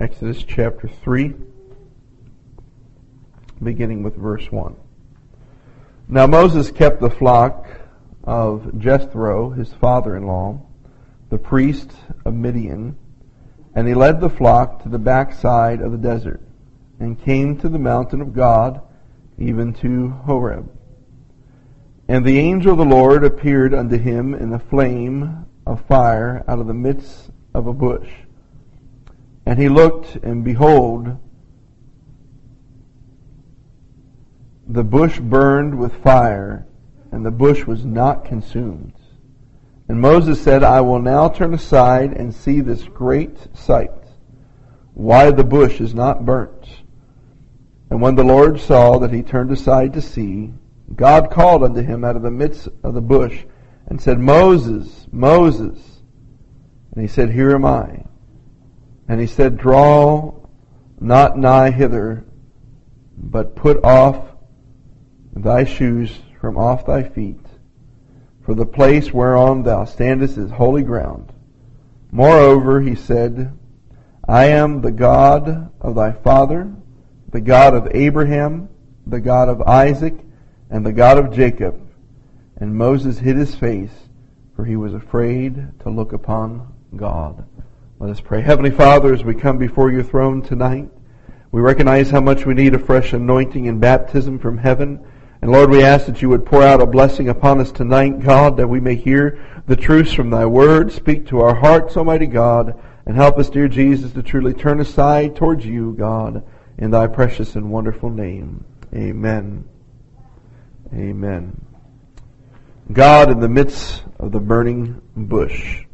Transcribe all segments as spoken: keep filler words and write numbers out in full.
Exodus chapter three, beginning with verse one. Now Moses kept the flock of Jethro, his father-in-law, the priest of Midian, and he led the flock to the backside of the desert, and came to the mountain of God, even to Horeb. And the angel of the Lord appeared unto him in a flame of fire out of the midst of a bush. And he looked, and behold, the bush burned with fire, and the bush was not consumed. And Moses said, I will now turn aside and see this great sight, why the bush is not burnt. And when the Lord saw that he turned aside to see, God called unto him out of the midst of the bush, and said, Moses, Moses. And he said, Here am I. And he said, Draw not nigh hither, but put off thy shoes from off thy feet, for the place whereon thou standest is holy ground. Moreover, he said, I am the God of thy father, the God of Abraham, the God of Isaac, and the God of Jacob. And Moses hid his face, for he was afraid to look upon God. Let us pray. Heavenly Father, as we come before your throne tonight, we recognize how much we need a fresh anointing and baptism from heaven. And Lord, we ask that you would pour out a blessing upon us tonight, God, that we may hear the truths from thy word. Speak to our hearts, Almighty God, and help us, dear Jesus, to truly turn aside towards you, God, in thy precious and wonderful name. Amen. Amen. God in the midst of the burning bush.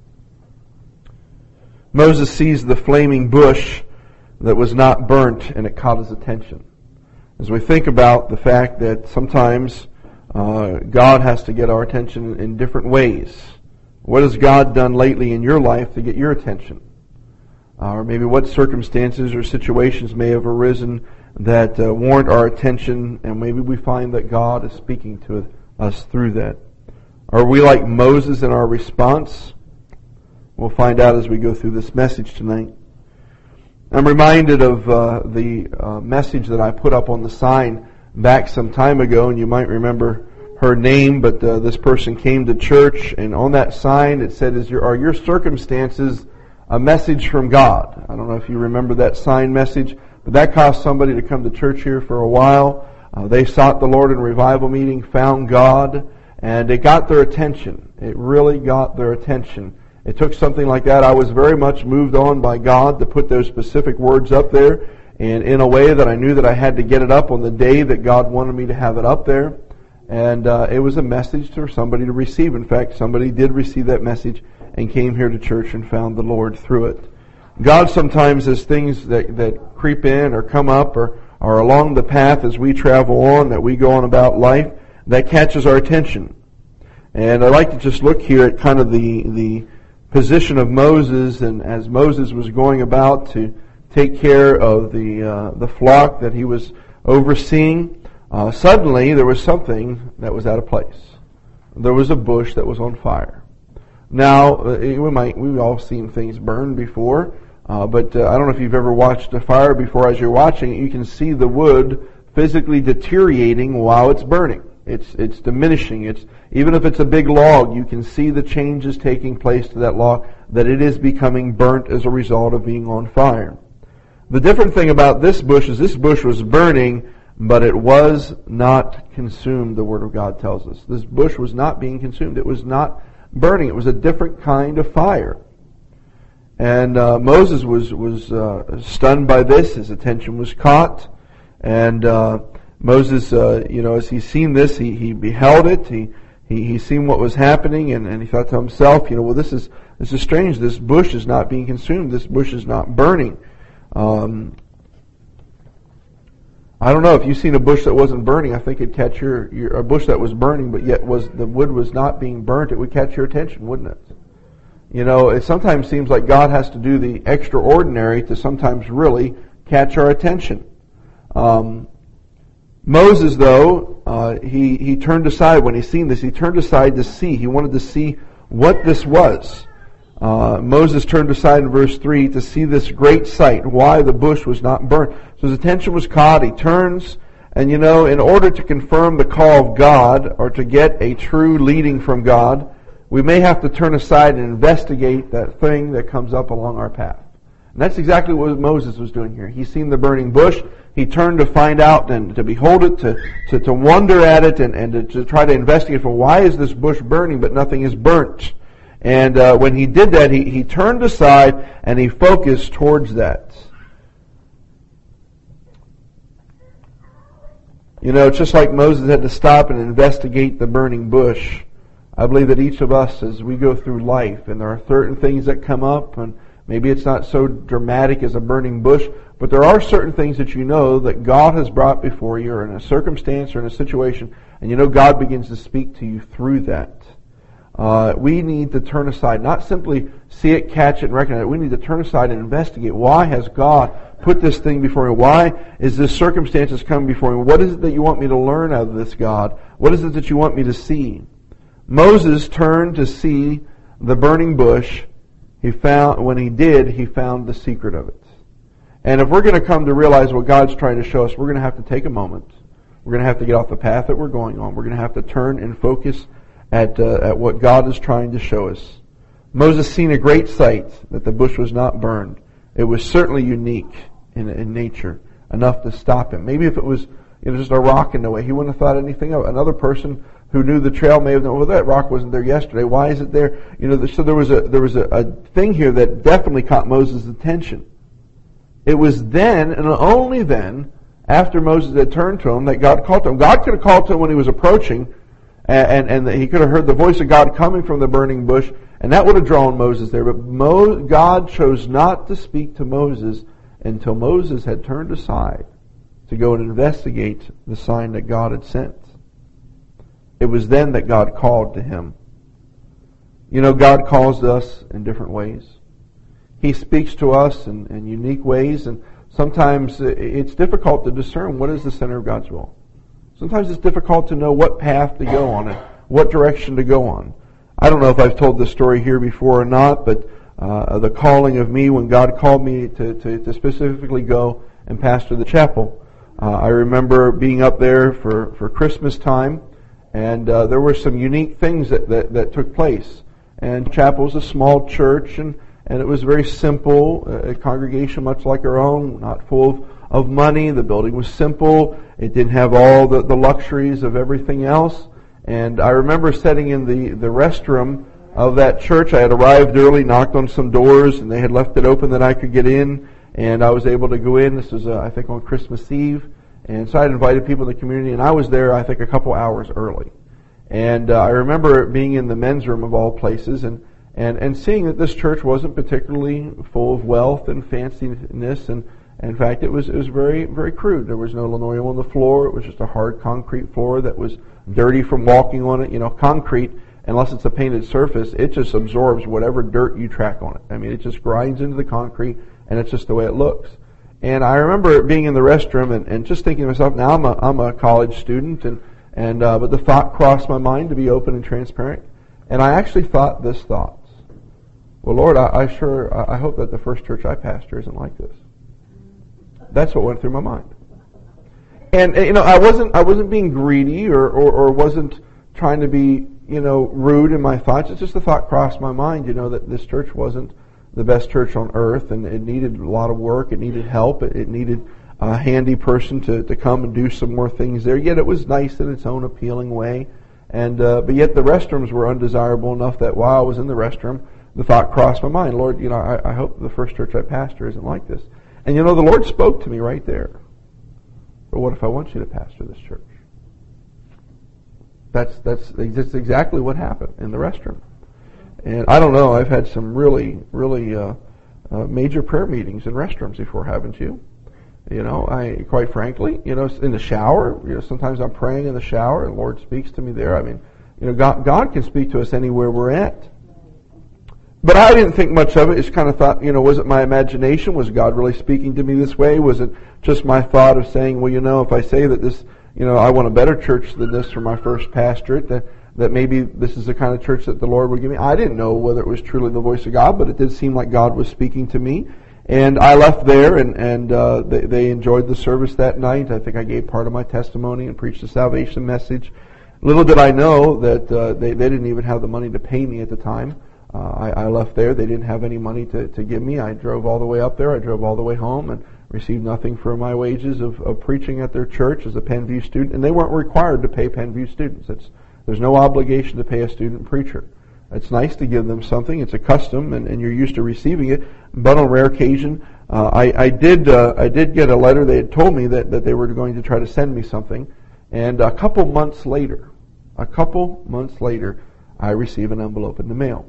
Moses sees the flaming bush that was not burnt, and it caught his attention. As we think about the fact that sometimes uh, God has to get our attention in different ways. What has God done lately in your life to get your attention? Uh, or maybe what circumstances or situations may have arisen that uh, warrant our attention, and maybe we find that God is speaking to us through that. Are we like Moses in our response? We'll find out as we go through this message tonight. I'm reminded of uh, the uh, message that I put up on the sign back some time ago, and you might remember her name, but uh, this person came to church, and on that sign it said, "Is your, are your circumstances a message from God?" I don't know if you remember that sign message, but that caused somebody to come to church here for a while. Uh, they sought the Lord in a revival meeting, found God, and it got their attention. It really got their attention. It took something like that. I was very much moved on by God to put those specific words up there, and in a way that I knew that I had to get it up on the day that God wanted me to have it up there. And uh, it was a message for somebody to receive. In fact, somebody did receive that message and came here to church and found the Lord through it. God sometimes has things that, that creep in or come up or are along the path as we travel on, that we go on about life, that catches our attention. And I'd like to just look here at kind of the the position of Moses, and as Moses was going about to take care of the uh, the flock that he was overseeing, uh, suddenly there was something that was out of place. There was a bush that was on fire. Now, uh, we might we've all seen things burn before, uh, but uh, I don't know if you've ever watched a fire before. As you're watching it, you can see the wood physically deteriorating while it's burning. It's it's diminishing. It's even if it's a big log, you can see the changes taking place to that log, that it is becoming burnt as a result of being on fire. The different thing about this bush is this bush was burning, but it was not consumed, the Word of God tells us. This bush was not being consumed. It was not burning. It was a different kind of fire. And uh, Moses was, was uh, stunned by this. His attention was caught. And uh, Moses, uh, you know, as he's seen this, he, he beheld it. He he he seen what was happening, and, and he thought to himself, you know, well, this is this is strange. This bush is not being consumed. This bush is not burning. Um, I don't know if you've seen a bush that wasn't burning. I think it'd catch your, your a bush that was burning, but yet was the wood was not being burnt. It would catch your attention, wouldn't it? You know, it sometimes seems like God has to do the extraordinary to sometimes really catch our attention. Um, Moses, though, uh, he, he turned aside when he seen this. He turned aside to see. He wanted to see what this was. Uh, Moses turned aside in verse three to see this great sight, why the bush was not burnt. So his attention was caught. He turns, and you know, in order to confirm the call of God, or to get a true leading from God, we may have to turn aside and investigate that thing that comes up along our path. And that's exactly what Moses was doing here. He's seen the burning bush. He turned to find out and to behold it, to, to, to wonder at it, and, and to, to try to investigate for why is this bush burning but nothing is burnt. And uh, when he did that, he, he turned aside and he focused towards that. You know, it's just like Moses had to stop and investigate the burning bush. I believe that each of us, as we go through life, and there are certain things that come up, and maybe it's not so dramatic as a burning bush, but there are certain things that you know that God has brought before you, or in a circumstance or in a situation, and you know God begins to speak to you through that. Uh, we need to turn aside, not simply see it, catch it, and recognize it. We need to turn aside and investigate. Why has God put this thing before me? Why is this circumstances coming before me? What is it that you want me to learn out of this, God? What is it that you want me to see? Moses turned to see the burning bush. He found, when he did, he found the secret of it. And if we're going to come to realize what God's trying to show us, we're going to have to take a moment. We're going to have to get off the path that we're going on. We're going to have to turn and focus at uh, at what God is trying to show us. Moses seen a great sight, that the bush was not burned. It was certainly unique in, in nature, enough to stop him. Maybe if it was, you know, just a rock in the way, he wouldn't have thought anything of it. Another person who knew the trail may have known, well, that rock wasn't there yesterday. Why is it there? You know, so there was a there was a, a thing here that definitely caught Moses' attention. It was then, and only then, after Moses had turned to him, that God called to him. God could have called to him when he was approaching, and, and, and he could have heard the voice of God coming from the burning bush, and that would have drawn Moses there. But Mo, God chose not to speak to Moses until Moses had turned aside to go and investigate the sign that God had sent. It was then that God called to him. You know, God calls us in different ways. He speaks to us in, in unique ways, and sometimes it's difficult to discern what is the center of God's will. Sometimes it's difficult to know what path to go on and what direction to go on. I don't know if I've told this story here before or not, but uh, the calling of me when God called me to, to, to specifically go and pastor the chapel. Uh, I remember being up there for, for Christmas time, and uh, there were some unique things that, that, that took place. And chapel is a small church, and, and it was very simple, a congregation much like our own, not full of, of money. The building was simple. It didn't have all the, the luxuries of everything else. And I remember sitting in the, the restroom of that church. I had arrived early, knocked on some doors, and they had left it open that I could get in. And I was able to go in. This was, uh, I think, on Christmas Eve. And so I had invited people in the community, and I was there, I think, a couple hours early. And uh, I remember being in the men's room of all places, and, and, and seeing that this church wasn't particularly full of wealth and fanciness, and in fact, it was it was very very crude. There was no linoleum on the floor. It was just a hard concrete floor that was dirty from walking on it. You know, concrete, unless it's a painted surface, it just absorbs whatever dirt you track on it. I mean, it just grinds into the concrete, and it's just the way it looks. And I remember being in the restroom and, and just thinking to myself, now I'm a I'm a college student, and and uh, but the thought crossed my mind to be open and transparent, and I actually thought this thought: well, Lord, I, I sure I hope that the first church I pastor isn't like this. That's what went through my mind. And, you know, I wasn't I wasn't being greedy or, or, or wasn't trying to be, you know, rude in my thoughts. It's just the thought crossed my mind, you know, that this church wasn't the best church on earth, and it needed a lot of work. It needed help. It, it needed a handy person to, to come and do some more things there. Yet it was nice in its own appealing way. And uh, but yet the restrooms were undesirable enough that while I was in the restroom, the thought crossed my mind, Lord, you know, I, I hope the first church I pastor isn't like this. And you know, the Lord spoke to me right there. But what if I want you to pastor this church? That's that's that's exactly what happened in the restroom. And I don't know, I've had some really, really uh, uh, major prayer meetings in restrooms before, haven't you? You know, I quite frankly, you know, in the shower, you know, sometimes I'm praying in the shower and the Lord speaks to me there. I mean, you know, God, God can speak to us anywhere we're at. But I didn't think much of it. Just kind of thought, you know, was it my imagination? Was God really speaking to me this way? Was it just my thought of saying, well, you know, if I say that this, you know, I want a better church than this for my first pastorate, then, that maybe this is the kind of church that the Lord would give me. I didn't know whether it was truly the voice of God, but it did seem like God was speaking to me. And I left there, and, and uh, they, they enjoyed the service that night. I think I gave part of my testimony and preached the salvation message. Little did I know that uh, they, they didn't even have the money to pay me at the time. Uh, I, I left there. They didn't have any money to, to give me. I drove all the way up there. I drove all the way home and received nothing for my wages of, of preaching at their church as a Penview student. And they weren't required to pay Penview students. It's, there's no obligation to pay a student preacher. It's nice to give them something. It's a custom, and, and you're used to receiving it. But on rare occasion, uh, I, I did uh, I did get a letter. They had told me that, that they were going to try to send me something. And a couple months later, a couple months later, I received an envelope in the mail.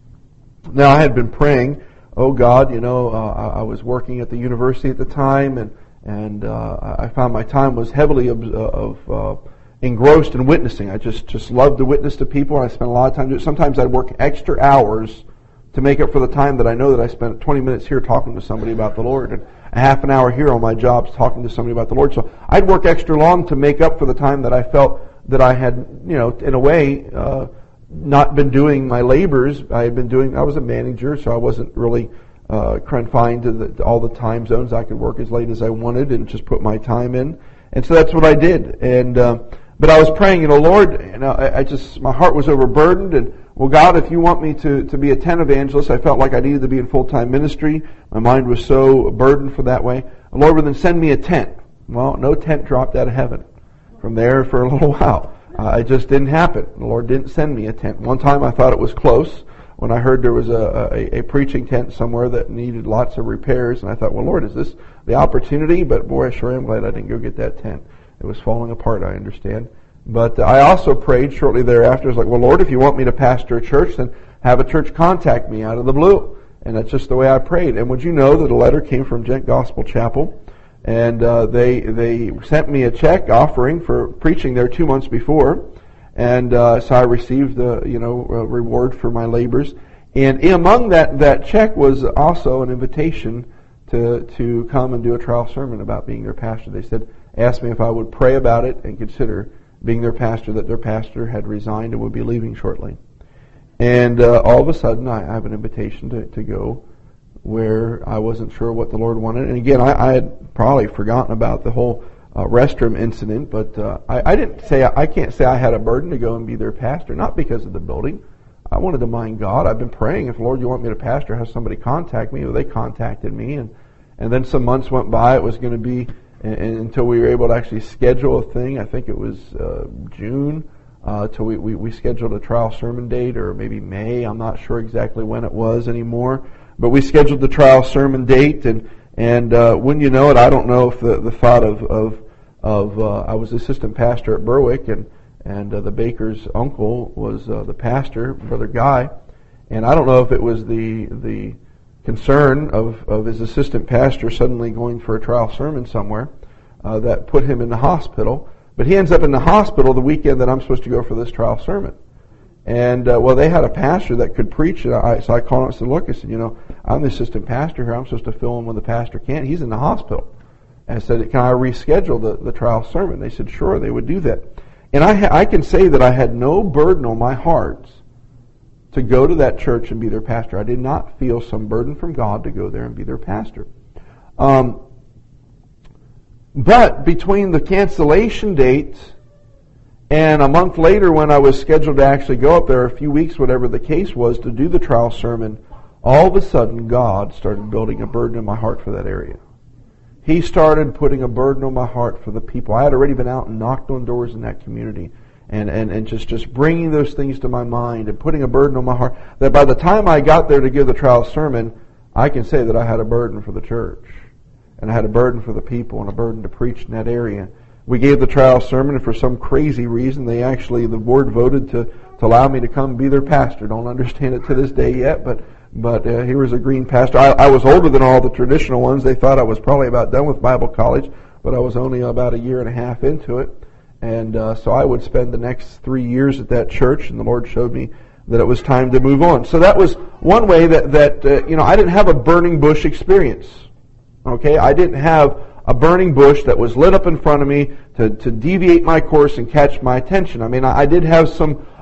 Now, I had been praying, oh God, you know, uh, I was working at the university at the time, and and uh, I found my time was heavily of, of uh, engrossed in witnessing. I just, just loved to witness to people, and I spent a lot of time doing it. Sometimes I'd work extra hours to make up for the time that I know that I spent twenty minutes here talking to somebody about the Lord, and a half an hour here on my jobs talking to somebody about the Lord. So I'd work extra long to make up for the time that I felt that I had, you know, in a way, uh, not been doing my labors. I had been doing, I was a manager, so I wasn't really uh, confined to, the, to all the time zones. I could work as late as I wanted and just put my time in. And so that's what I did. And uh, but I was praying, you know, Lord, you know, I, I just, my heart was overburdened, and well, God, if you want me to, to be a tent evangelist, I felt like I needed to be in full-time ministry. My mind was so burdened for that way. The Lord would then send me a tent. Well, no tent dropped out of heaven. From there for a little while. Uh, it just didn't happen. The Lord didn't send me a tent. One time I thought it was close when I heard there was a, a, a preaching tent somewhere that needed lots of repairs, and I thought, well, Lord, is this the opportunity? But boy, I sure am glad I didn't go get that tent. It was falling apart, I understand. But uh, I also prayed shortly thereafter. I was like, well, Lord, if you want me to pastor a church, then have a church contact me out of the blue. And that's just the way I prayed. And would you know that a letter came from Gent Gospel Chapel, and uh, they they sent me a check offering for preaching there two months before, and uh, so I received the you know reward for my labors. And among that that check was also an invitation to to come and do a trial sermon about being their pastor. They said, asked me if I would pray about it and consider being their pastor. That their pastor had resigned and would be leaving shortly. And uh, all of a sudden, I have an invitation to to go where I wasn't sure what the Lord wanted. And again, I, I had probably forgotten about the whole uh, restroom incident, but uh, I, I didn't say, I can't say I had a burden to go and be their pastor, not because of the building. I wanted to mind God. I've been praying, if Lord, you want me to pastor, have somebody contact me. Well, they contacted me, and, and then some months went by. It was going to be and, and until we were able to actually schedule a thing. I think it was uh, June, uh, till we, we, we scheduled a trial sermon date, or maybe May. I'm not sure exactly when it was anymore. But we scheduled the trial sermon date, and and uh, when you know it, I don't know if the, the thought of of of uh, I was assistant pastor at Berwick, and and uh, the baker's uncle was uh, the pastor, Brother Guy, and I don't know if it was the the concern of of his assistant pastor suddenly going for a trial sermon somewhere uh, that put him in the hospital. But he ends up in the hospital the weekend that I'm supposed to go for this trial sermon. And, uh, well, they had a pastor that could preach. And I, so I called him and said, look, I said, you know, I'm the assistant pastor here. I'm supposed to fill in when the pastor can't. He's in the hospital. And I said, can I reschedule the, the trial sermon? They said, sure, they would do that. And I, ha- I can say that I had no burden on my heart to go to that church and be their pastor. I did not feel some burden from God to go there and be their pastor. Um, but between the cancellation date and a month later, when I was scheduled to actually go up there, a few weeks, whatever the case was, to do the trial sermon, all of a sudden God started building a burden in my heart for that area. He started putting a burden on my heart for the people. I had already been out and knocked on doors in that community, and, and, and just, just bringing those things to my mind and putting a burden on my heart, that by the time I got there to give the trial sermon, I can say that I had a burden for the church, and I had a burden for the people, and a burden to preach in that area. We gave the trial sermon, and for some crazy reason, they actually, the board voted to, to allow me to come and be their pastor. Don't understand it to this day yet, but but uh, here was a green pastor. I, I was older than all the traditional ones. They thought I was probably about done with Bible college, but I was only about a year and a half into it. And uh, so I would spend the next three years at that church, and the Lord showed me that it was time to move on. So that was one way that, that uh, you know, I didn't have a burning bush experience. Okay, I didn't have a burning bush that was lit up in front of me to, to deviate my course and catch my attention. I mean, I, I did have some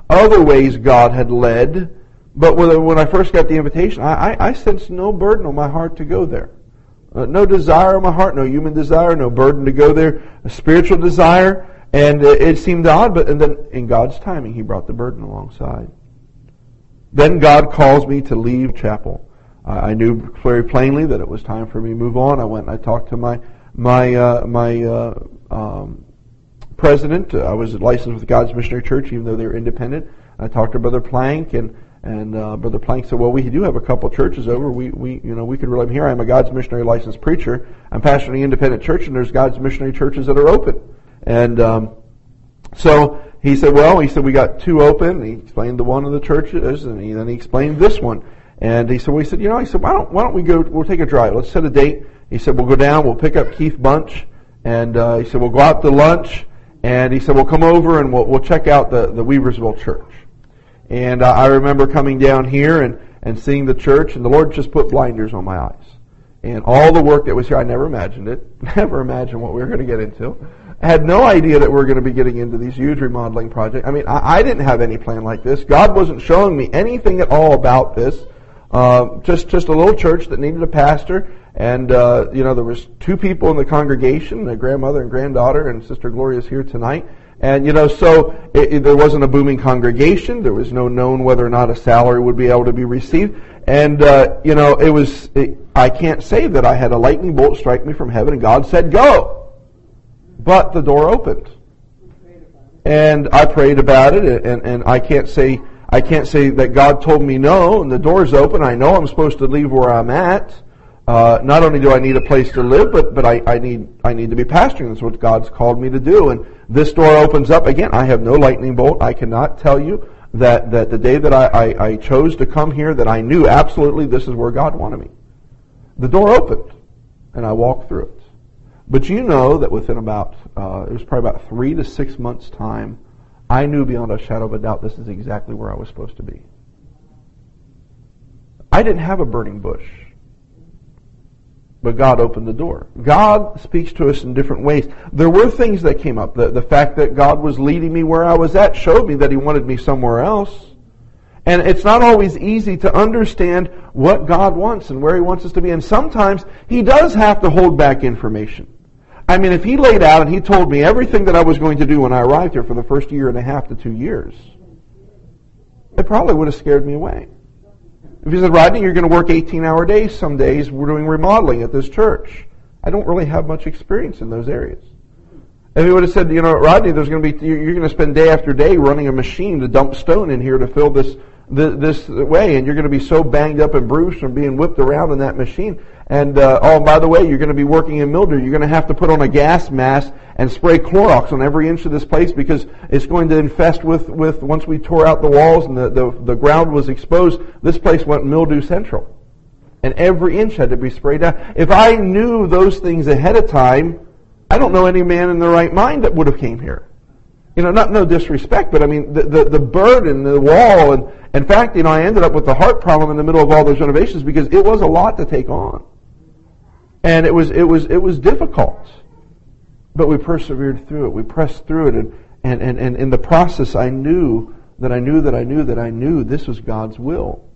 other ways God had led. But when I first got the invitation, I, I, I sensed no burden on my heart to go there. Uh, no desire in my heart, no human desire, no burden to go there, a spiritual desire. And uh, it seemed odd, but and then in God's timing, He brought the burden alongside. Then God calls me to leave chapel. Uh, I knew very plainly that it was time for me to move on. I went and I talked to my my uh, my uh, um, president. Uh, I was licensed with God's Missionary Church, even though they were independent. I talked to Brother Plank, and and uh, Brother Plank said, "Well, we do have a couple churches over. We we you know we could really." Here I am, a God's Missionary licensed preacher. I'm pastoring an independent church, and there's God's Missionary churches that are open. And um, so he said, "Well," he said, "we got two open." And he explained the one of the churches, and he, then he explained this one. And he said, "Well," he said, "You know," he said, "Why don't why don't we go? We'll take a drive. Let's set a date." He said, "We'll go down. We'll pick up Keith Bunch." And uh, he said, "We'll go out to lunch." And he said, "We'll come over and we'll we'll check out the the Weaversville church." And uh, I remember coming down here and and seeing the church, and the Lord just put blinders on my eyes. And all the work that was here, I never imagined it. Never imagined what we were going to get into. I had no idea that we were going to be getting into these huge remodeling projects. I mean, I, I didn't have any plan like this. God wasn't showing me anything at all about this. Uh, just just a little church that needed a pastor. And, uh, you know, there was two people in the congregation, a grandmother and granddaughter, and Sister Gloria's here tonight. And, you know, so it, it, there wasn't a booming congregation. There was no known whether or not a salary would be able to be received. And, uh, you know, it was, it, I can't say that I had a lightning bolt strike me from heaven and God said, "Go." But the door opened. And I prayed about it, and, and I can't say, I can't say that God told me no, and the door's open. I know I'm supposed to leave where I'm at. Uh, not only do I need a place to live, but, but I, I need, I need to be pastoring. That's what God's called me to do. And this door opens up. Again, I have no lightning bolt. I cannot tell you that, that the day that I, I, I chose to come here, that I knew absolutely this is where God wanted me. The door opened, and I walked through it. But you know that within about, uh, it was probably about three to six months' time, I knew beyond a shadow of a doubt this is exactly where I was supposed to be. I didn't have a burning bush. But God opened the door. God speaks to us in different ways. There were things that came up. The, the fact that God was leading me where I was at showed me that He wanted me somewhere else. And it's not always easy to understand what God wants and where He wants us to be. And sometimes He does have to hold back information. I mean, if He laid out and He told me everything that I was going to do when I arrived here for the first year and a half to two years, it probably would have scared me away. If He said, "Rodney, you're going to work eighteen-hour days some days. We're doing remodeling at this church." I don't really have much experience in those areas. If He would have said, "You know, Rodney, there's going to be you're going to spend day after day running a machine to dump stone in here to fill this this way, and you're going to be so banged up and bruised from being whipped around in that machine. And uh, oh, by the way, you're going to be working in mildew. You're going to have to put on a gas mask and spray Clorox on every inch of this place because it's going to infest with, with once we tore out the walls and the, the, the ground was exposed, this place went mildew central. And every inch had to be sprayed down. If I knew those things ahead of time, I don't know any man in their right mind that would have came here. You know, not no disrespect, but I mean, the, the, the burden, the wall, and in fact, you know, I ended up with the heart problem in the middle of all those renovations because it was a lot to take on. And it was it was it was difficult. But we persevered through it. We pressed through it, and, and, and, and in the process I knew that I knew that I knew that I knew this was God's will.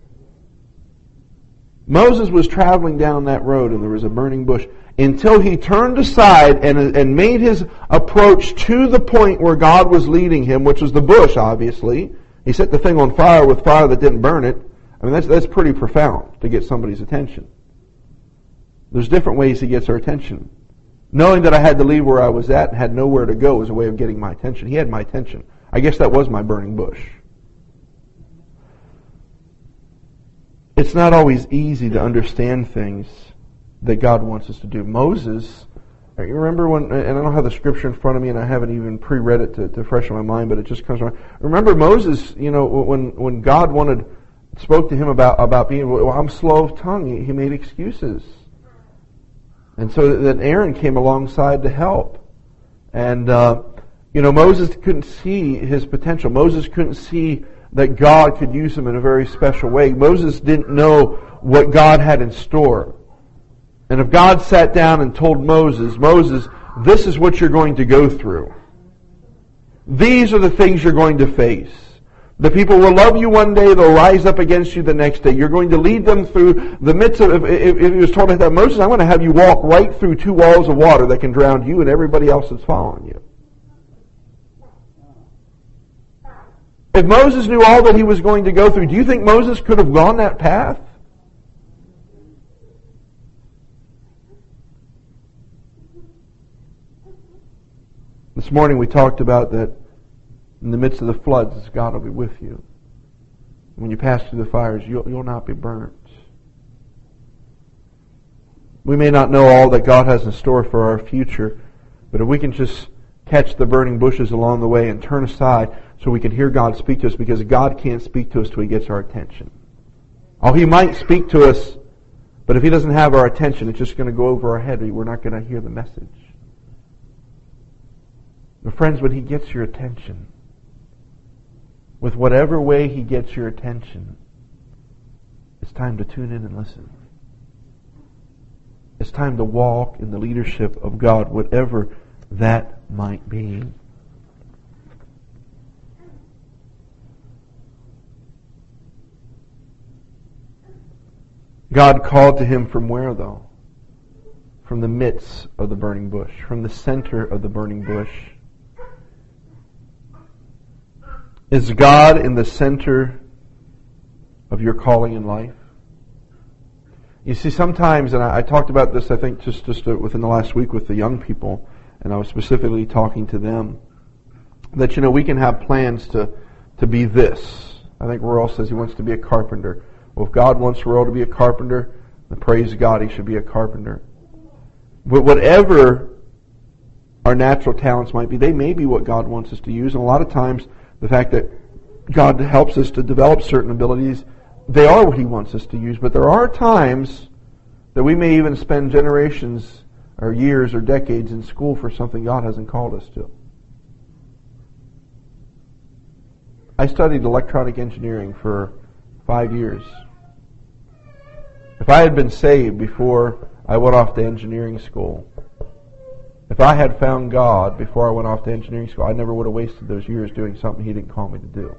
Moses was traveling down that road and there was a burning bush until he turned aside and, and made his approach to the point where God was leading him, which was the bush, obviously. He set the thing on fire with fire that didn't burn it. I mean, that's that's pretty profound to get somebody's attention. There's different ways He gets our attention. Knowing that I had to leave where I was at and had nowhere to go was a way of getting my attention. He had my attention. I guess that was my burning bush. It's not always easy to understand things that God wants us to do. Moses, you remember when, and I don't have the scripture in front of me and I haven't even pre-read it to, to freshen my mind, but it just comes around. Remember Moses, you know, when, when God wanted, spoke to him about, about being, well, I'm slow of tongue, he, he made excuses. And so then Aaron came alongside to help. And, uh, you know, Moses couldn't see his potential. Moses couldn't see that God could use him in a very special way. Moses didn't know what God had in store. And if God sat down and told Moses, Moses, this is what you're going to go through. These are the things you're going to face. The people will love you one day, they'll rise up against you the next day. You're going to lead them through the midst of, if, if, if he was told like that, Moses, I'm going to have you walk right through two walls of water that can drown you and everybody else that's following you. If Moses knew all that he was going to go through, do you think Moses could have gone that path? This morning we talked about that in the midst of the floods, God will be with you. When you pass through the fires, you'll, you'll not be burnt. We may not know all that God has in store for our future, but if we can just catch the burning bushes along the way and turn aside so we can hear God speak to us, because God can't speak to us till He gets our attention. Oh, He might speak to us, but if He doesn't have our attention, it's just going to go over our head. We're not going to hear the message. But friends, when He gets your attention, with whatever way He gets your attention, it's time to tune in and listen. It's time to walk in the leadership of God, whatever that might be. God called to him from where, though? From the midst of the burning bush, from the center of the burning bush. Is God in the center of your calling in life? You see, sometimes, and I, I talked about this, I think, just, just within the last week with the young people, and I was specifically talking to them, that, you know, we can have plans to, to be this. I think Royal says he wants to be a carpenter. Well, if God wants Royal to be a carpenter, then praise God, he should be a carpenter. But whatever our natural talents might be, they may be what God wants us to use. And a lot of times, the fact that God helps us to develop certain abilities, they are what He wants us to use. But there are times that we may even spend generations or years or decades in school for something God hasn't called us to. I studied electronic engineering for five years. If I had been saved before I went off to engineering school, if I had found God before I went off to engineering school, I never would have wasted those years doing something He didn't call me to do.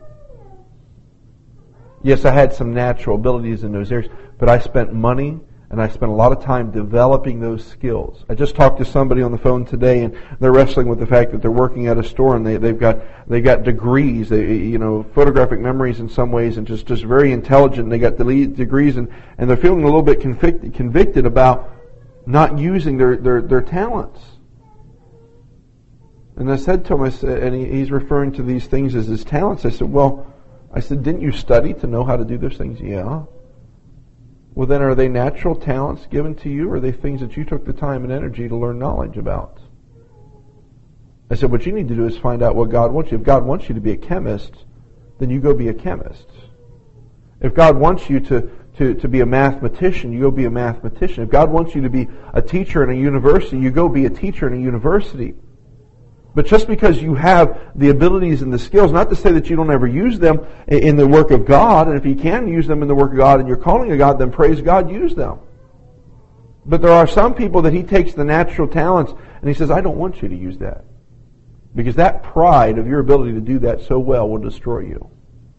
Yes, I had some natural abilities in those areas, but I spent money and I spent a lot of time developing those skills. I just talked to somebody on the phone today, and they're wrestling with the fact that they're working at a store and they, they've got they got degrees, they, you know, photographic memories in some ways, and just, just very intelligent. And they got the lead degrees, and, and they're feeling a little bit convicted, convicted about not using their, their, their talents. And I said to him, I said, and he, he's referring to these things as his talents. I said, well, I said, didn't you study to know how to do those things? Yeah. Well, then are they natural talents given to you, or are they things that you took the time and energy to learn knowledge about? I said, what you need to do is find out what God wants you. If God wants you to be a chemist, then you go be a chemist. If God wants you to, to, to be a mathematician, you go be a mathematician. If God wants you to be a teacher in a university, you go be a teacher in a university. But just because you have the abilities and the skills, not to say that you don't ever use them in the work of God, and if you can use them in the work of God and you're calling of God, then praise God, use them. But there are some people that He takes the natural talents and He says, I don't want you to use that. Because that pride of your ability to do that so well will destroy you.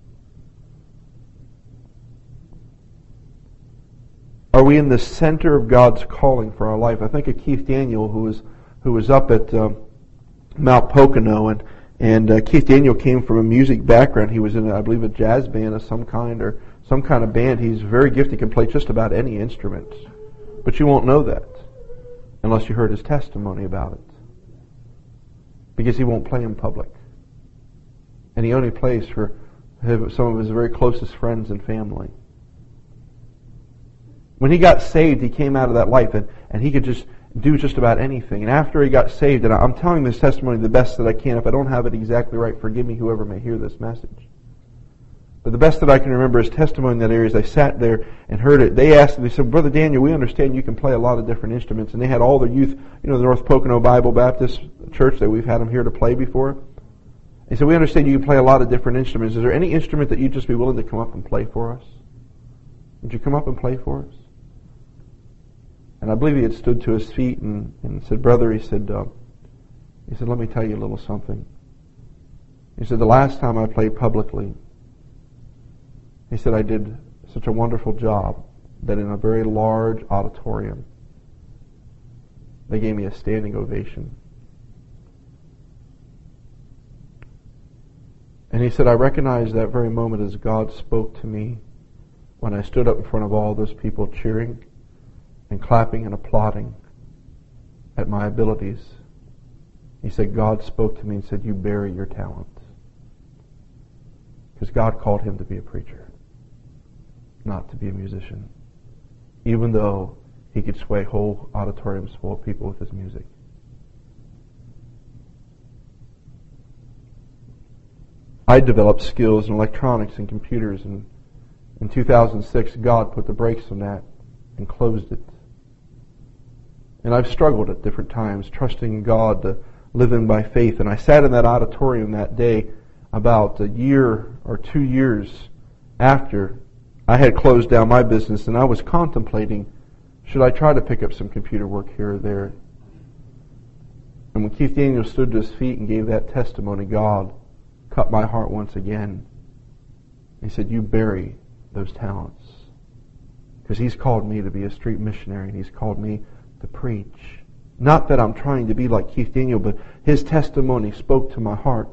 Are we in the center of God's calling for our life? I think of Keith Daniel, who was, who was up at Uh, Mount Pocono, and and uh, Keith Daniel came from a music background. He was in, I believe, a jazz band of some kind or some kind of band. He's very gifted, can play just about any instrument, but you won't know that unless you heard his testimony about it, because he won't play in public, and he only plays for some of his very closest friends and family. When he got saved, he came out of that life, and, and he could just do just about anything. And after he got saved, and I'm telling this testimony the best that I can. If I don't have it exactly right, forgive me, whoever may hear this message. But the best that I can remember his testimony in that area is I sat there and heard it. They asked, they said, Brother Daniel, we understand you can play a lot of different instruments. And they had all their youth, you know, the North Pocono Bible Baptist Church that we've had them here to play before. They said, we understand you can play a lot of different instruments. Is there any instrument that you'd just be willing to come up and play for us? Would you come up and play for us? And I believe he had stood to his feet and, and said, Brother, he said, uh, he said, let me tell you a little something. He said, the last time I played publicly, He said, I did such a wonderful job that in a very large auditorium, they gave me a standing ovation. And he said, I recognized that very moment as God spoke to me when I stood up in front of all those people cheering and clapping and applauding at my abilities. He said, God spoke to me and said, you bury your talent. Because God called him to be a preacher, not to be a musician, even though he could sway whole auditoriums full of people with his music. I developed skills in electronics and computers, and in two thousand six, God put the brakes on that and closed it. And I've struggled at different times, trusting God to live in by faith. And I sat in that auditorium that day about a year or two years after I had closed down my business, and I was contemplating, should I try to pick up some computer work here or there? And when Keith Daniels stood to his feet and gave that testimony, God cut my heart once again. He said, you bury those talents. Because he's called me to be a street missionary, and he's called me to preach. Not that I'm trying to be like Keith Daniel, but his testimony spoke to my heart.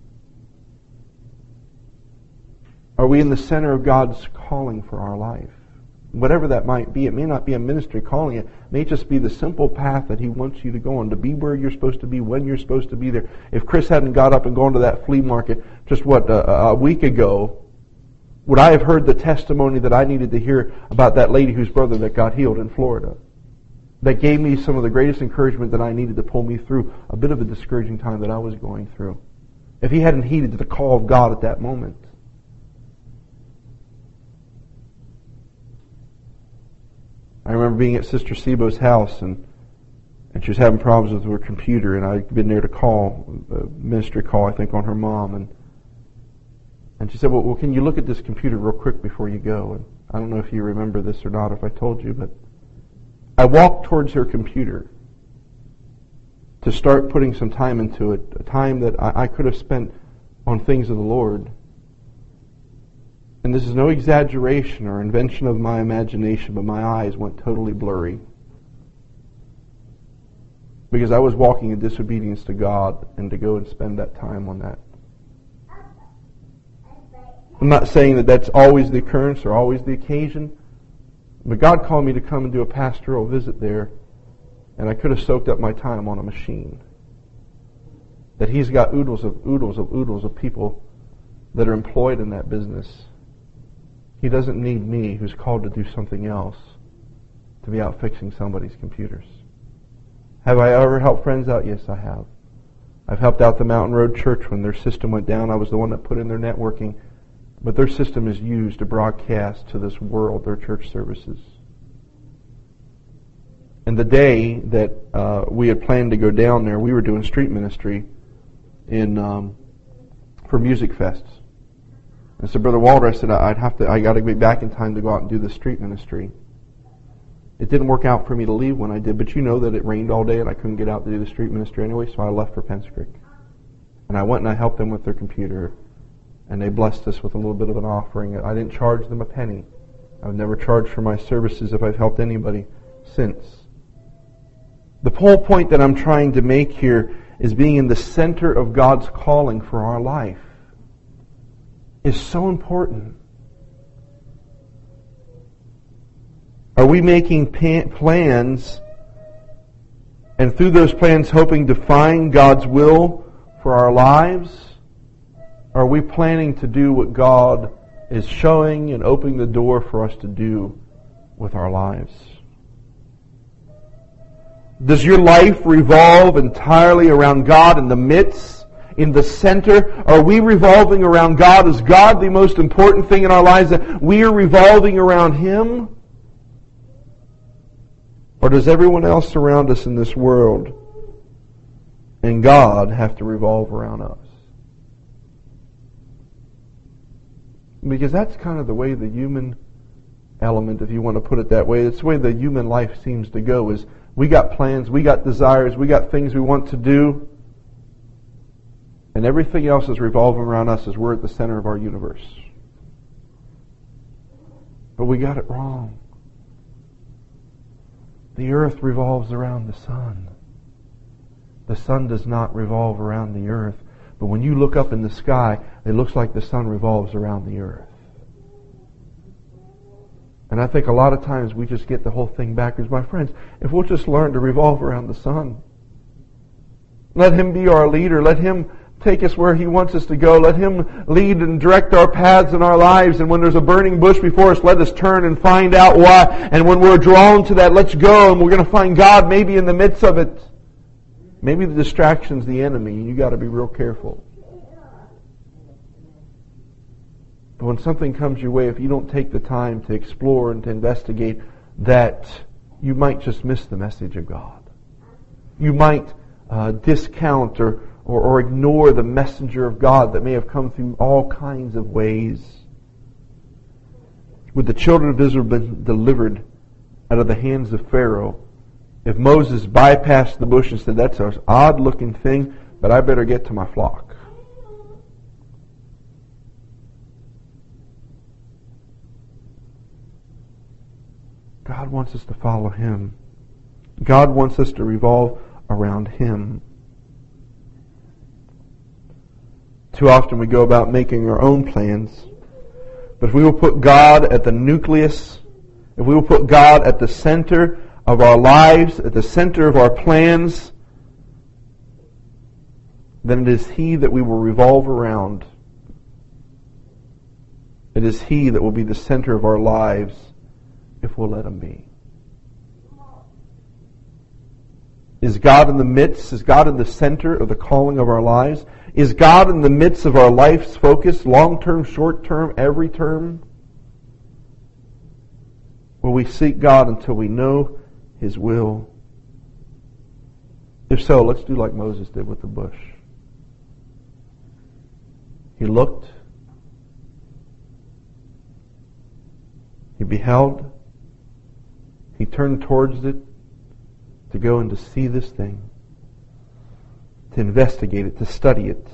Are we in the center of God's calling for our life? Whatever that might be, it may not be a ministry calling. It may just be the simple path that he wants you to go on, to be where you're supposed to be, when you're supposed to be there. If Chris hadn't got up and gone to that flea market just, what, a, a week ago, would I have heard the testimony that I needed to hear about that lady whose brother that got healed in Florida? That gave me some of the greatest encouragement that I needed to pull me through a bit of a discouraging time that I was going through. If he hadn't heeded to the call of God at that moment. I remember being at Sister Sibo's house, and and she was having problems with her computer, and I'd been there to call, a ministry call, I think, on her mom, and and she said, well, well, can you look at this computer real quick before you go? And I don't know if you remember this or not, if I told you, but I walked towards her computer to start putting some time into it, a time that I, I could have spent on things of the Lord. And this is no exaggeration or invention of my imagination, but my eyes went totally blurry. Because I was walking in disobedience to God, and to go and spend that time on that. I'm not saying that that's always the occurrence or always the occasion, but God called me to come and do a pastoral visit there, and I could have soaked up my time on a machine. That He's got oodles of oodles of oodles of people that are employed in that business. He doesn't need me, who's called to do something else, to be out fixing somebody's computers. Have I ever helped friends out? Yes, I have. I've helped out the Mountain Road Church when their system went down. I was the one that put in their networking. But their system is used to broadcast to this world their church services. And the day that uh, we had planned to go down there, we were doing street ministry in um, for music fests. And so Brother Walter, I said, I'd have to, I got to be back in time to go out and do the street ministry. It didn't work out for me to leave when I did, but you know that it rained all day and I couldn't get out to do the street ministry anyway, so I left for Penns Creek. And I went and I helped them with their computer, and they blessed us with a little bit of an offering. I didn't charge them a penny. I've never charged for my services if I've helped anybody since. The whole point that I'm trying to make here is being in the center of God's calling for our life is so important. Are we making pa- plans, and through those plans hoping to find God's will for our lives? Or are we planning to do what God is showing and opening the door for us to do with our lives? Does your life revolve entirely around God in the midst, in the center? Are we revolving around God? Is God the most important thing in our lives, that we are revolving around Him? Or does everyone else around us in this world and God have to revolve around us? Because that's kind of the way the human element, if you want to put it that way, it's the way the human life seems to go, is we got plans, we got desires, we got things we want to do, and everything else is revolving around us as we're at the center of our universe. But we got it wrong. The earth revolves around the sun. The sun does not revolve around the earth. But when you look up in the sky, it looks like the sun revolves around the earth. And I think a lot of times we just get the whole thing backwards. My friends, if we'll just learn to revolve around the sun, let Him be our leader. Let Him take us where He wants us to go. Let Him lead and direct our paths in our lives. And when there's a burning bush before us, let us turn and find out why. And when we're drawn to that, let's go. And we're going to find God maybe in the midst of it. Maybe the distraction's the enemy. You got to be real careful. But when something comes your way, if you don't take the time to explore and to investigate that, you might just miss the message of God. You might uh, discount or, or, or ignore the messenger of God that may have come through all kinds of ways. Would the children of Israel been delivered out of the hands of Pharaoh if Moses bypassed the bush and said, that's an odd looking thing, but I better get to my flock? God wants us to follow Him. God wants us to revolve around Him. Too often we go about making our own plans. But if we will put God at the nucleus, if we will put God at the center of our lives, at the center of our plans, then it is He that we will revolve around. It is He that will be the center of our lives if we'll let Him be. Is God in the midst? Is God in the center of the calling of our lives? Is God in the midst of our life's focus, long-term, short-term, every term? Will we seek God until we know His will? If so, let's do like Moses did with the bush. He looked. He beheld. He turned towards it to go and to see this thing, to investigate it, to study it.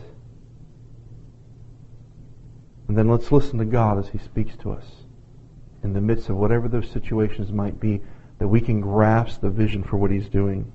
And then let's listen to God as He speaks to us in the midst of whatever those situations might be, that we can grasp the vision for what He's doing.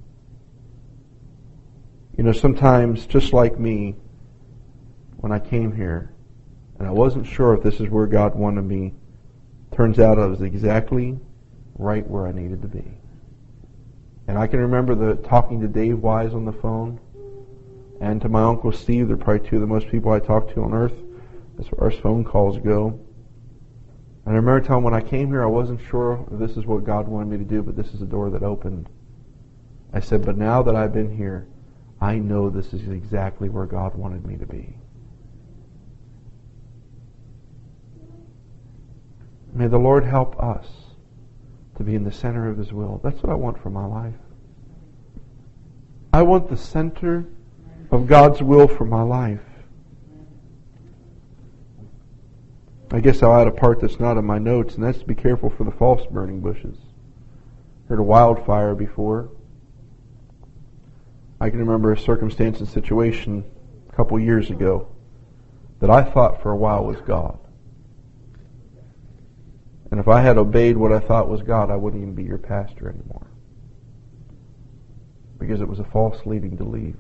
You know, sometimes, just like me, when I came here, and I wasn't sure if this is where God wanted me, turns out I was exactly right where I needed to be. And I can remember the talking to Dave Wise on the phone, and to my Uncle Steve. They're probably two of the most people I talk to on earth as far as phone calls go. And I remember telling them when I came here, I wasn't sure if this is what God wanted me to do, but this is a door that opened. I said, but now that I've been here, I know this is exactly where God wanted me to be. May the Lord help us to be in the center of His will. That's what I want for my life. I want the center of God's will for my life. I guess I'll add a part that's not in my notes, and that's to be careful for the false burning bushes. Heard a wildfire before. I can remember a circumstance and situation a couple years ago that I thought for a while was God. And if I had obeyed what I thought was God, I wouldn't even be your pastor anymore. Because it was a false leading to leave.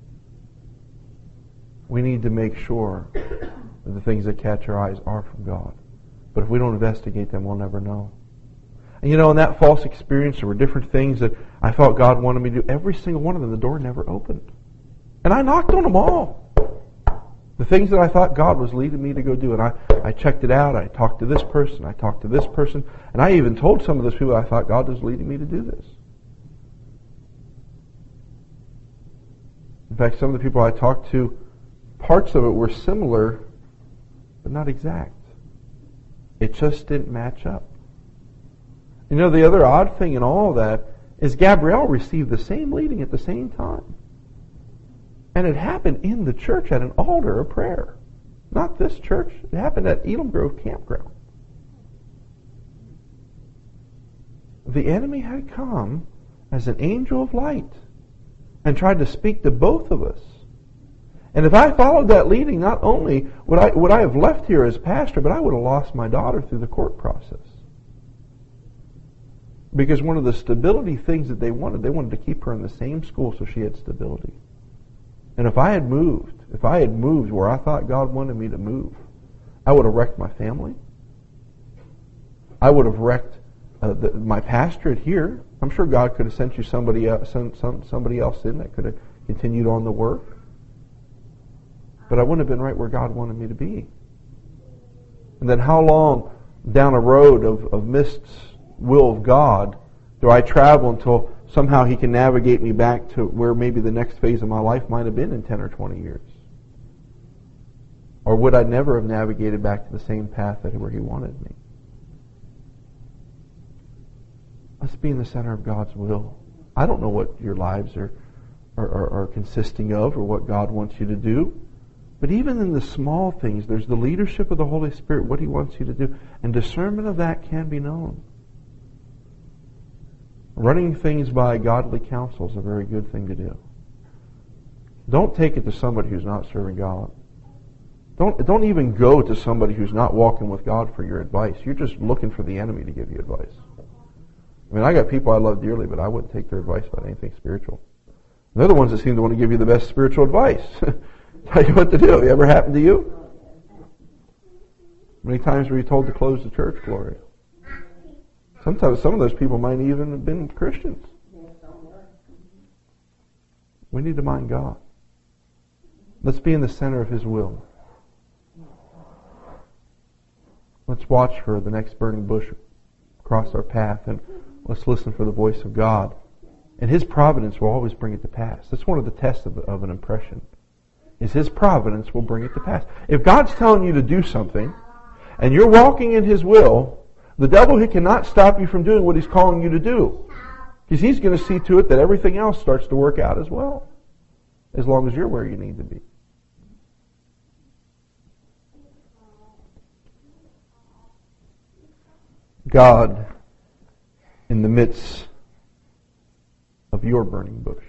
We need to make sure that the things that catch our eyes are from God. But if we don't investigate them, we'll never know. And you know, in that false experience, there were different things that I thought God wanted me to do. Every single one of them, the door never opened. And I knocked on them all. The things that I thought God was leading me to go do. And I, I checked it out. I talked to this person. I talked to this person. And I even told some of those people I thought God was leading me to do this. In fact, some of the people I talked to, parts of it were similar, but not exact. It just didn't match up. You know, the other odd thing in all of that is Gabrielle received the same leading at the same time. And it happened in the church at an altar of prayer. Not this church. It happened at Elam Grove Campground. The enemy had come as an angel of light and tried to speak to both of us. And if I followed that leading, not only would I, would I have left here as pastor, but I would have lost my daughter through the court process. Because one of the stability things that they wanted, they wanted to keep her in the same school so she had stability. And if I had moved, if I had moved where I thought God wanted me to move, I would have wrecked my family. I would have wrecked uh, the, my pastorate here. I'm sure God could have sent you somebody else, some, some, somebody else in that could have continued on the work. But I wouldn't have been right where God wanted me to be. And then how long down a road of, of mist's will of God do I travel until somehow He can navigate me back to where maybe the next phase of my life might have been in ten or twenty years? Or would I never have navigated back to the same path that where He wanted me? Let's be in the center of God's will. I don't know what your lives are, are, are, are consisting of or what God wants you to do. But even in the small things, there's the leadership of the Holy Spirit, what He wants you to do. And discernment of that can be known. Running things by godly counsel is a very good thing to do. Don't take it to somebody who's not serving God. Don't, don't even go to somebody who's not walking with God for your advice. You're just looking for the enemy to give you advice. I mean, I got people I love dearly, but I wouldn't take their advice about anything spiritual. They're the ones that seem to want to give you the best spiritual advice. Tell you what to do. Have it ever happened to you? Many times were you told to close the church, Gloria? Sometimes some of those people might even have been Christians. We need to mind God. Let's be in the center of His will. Let's watch for the next burning bush across our path, and let's listen for the voice of God. And His providence will always bring it to pass. That's one of the tests of, of an impression. Is His providence will bring it to pass. If God's telling you to do something, and you're walking in His will, the devil, he cannot stop you from doing what he's calling you to do. Because he's going to see to it that everything else starts to work out as well. As long as you're where you need to be. God, in the midst of your burning bush,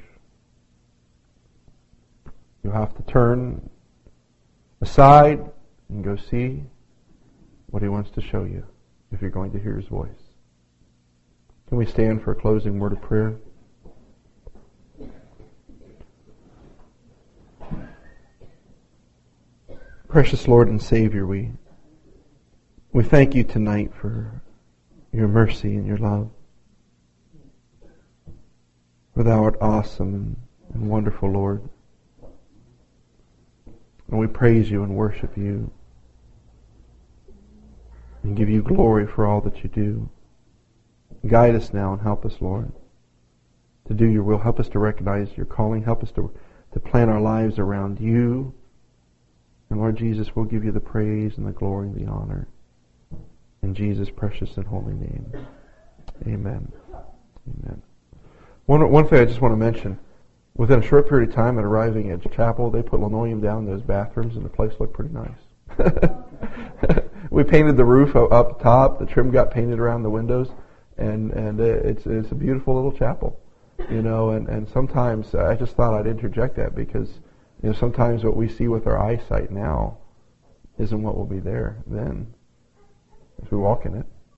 you'll have to turn aside and go see what He wants to show you if you're going to hear His voice. Can we stand for a closing word of prayer? Precious Lord and Savior, we we thank You tonight for Your mercy and Your love. For Thou art awesome and, and wonderful, Lord. And we praise You and worship You and give You glory for all that You do. Guide us now and help us, Lord, to do Your will. Help us to recognize Your calling. Help us to, to plan our lives around You. And Lord Jesus, we'll give You the praise and the glory and the honor. In Jesus' precious and holy name. Amen. Amen. One, one thing I just want to mention. Within a short period of time at arriving at chapel, they put linoleum down in those bathrooms and the place looked pretty nice. We painted the roof up top. The trim got painted around the windows. And, and it's, it's a beautiful little chapel. You know, and, and sometimes I just thought I'd interject that because, you know, sometimes what we see with our eyesight now isn't what will be there then as we walk in it.